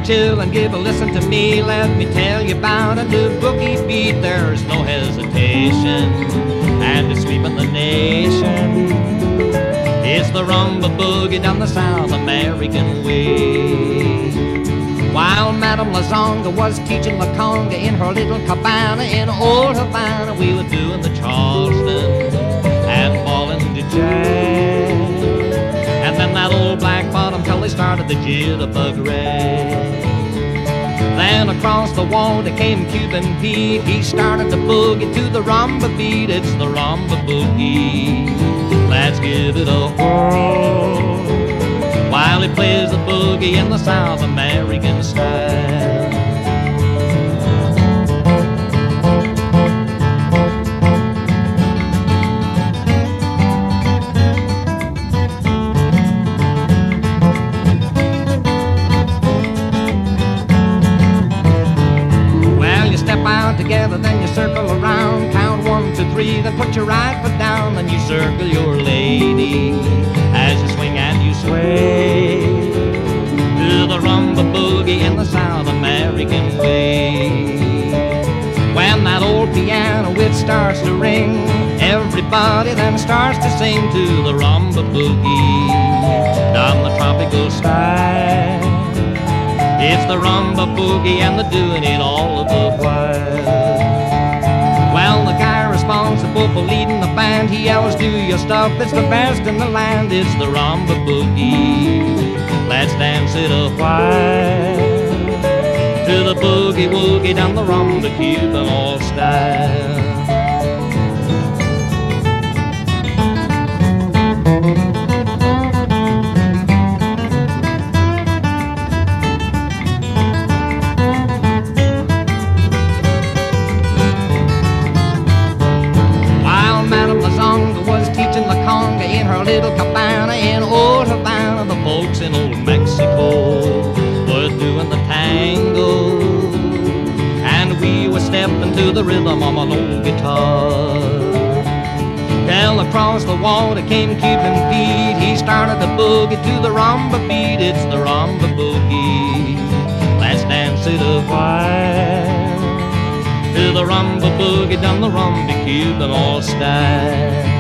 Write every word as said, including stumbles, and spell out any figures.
chill and give a listen to me. Let me tell you about a new boogie beat. There's no hesitation, and it's sweeping the nation. It's the rumba boogie down the South American way. While Madame Lazonga was teaching La Conga in her little cabana in old Havana, we were doing the Charleston and falling to jazz. And then that old black bottom till they started the jitterbug red. Then across the water came Cuban Pete. He started the boogie to the rumba beat. It's the rumba boogie. Let's give it a whirl while he plays the boogie in the South American style. Together, then you circle around, count one, two, three, then put your right foot down, then you circle your lady as you swing and you sway to the rumba boogie in the South American way. When that old piano it starts to ring, everybody then starts to sing to the rumba boogie down the tropical style. It's the rumba boogie and they're doing it all the while. Well, the guy responsible for leading the band, he yells, do your stuff, it's the best in the land. It's the rumba boogie. Let's dance it a while to the boogie woogie down the rumba Cuban all style. In her little cabana in old Havana, the folks in old Mexico were doing the tango, and we were stepping to the rhythm of an old guitar. Well, across the water came Cuban Pete. He started the boogie to the rumba beat. It's the rumba boogie. Let's dance it a while to the rumba boogie down the rumba Cuban all style.